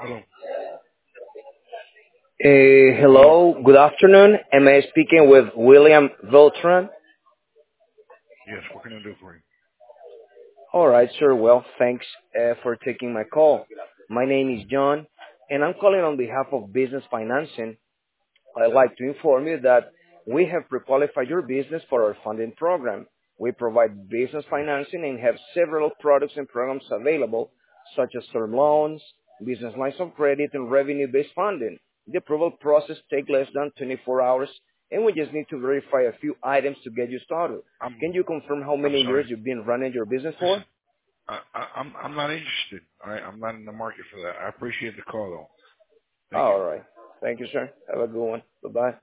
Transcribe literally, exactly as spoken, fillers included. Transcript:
Hello. Uh, hello, good afternoon. Am I speaking with William Viltran? Yes, what can I do for you? All right, sir. Well, thanks uh, for taking my call. My name is John, and I'm calling on behalf of Business Financing. I'd like to inform you that we have pre-qualified your business for our funding program. We provide business financing and have several products and programs available, such as term loans, business lines of credit, and revenue-based funding. The approval process takes less than twenty-four hours, and we just need to verify a few items to get you started. I'm Can you confirm how I'm many years sorry. you've been running your business for? Listen, I, I, I'm I'm not interested. All right, I'm not in the market for that. I appreciate the call though. Thank you. All right. Thank you, sir. Have a good one. Bye-bye.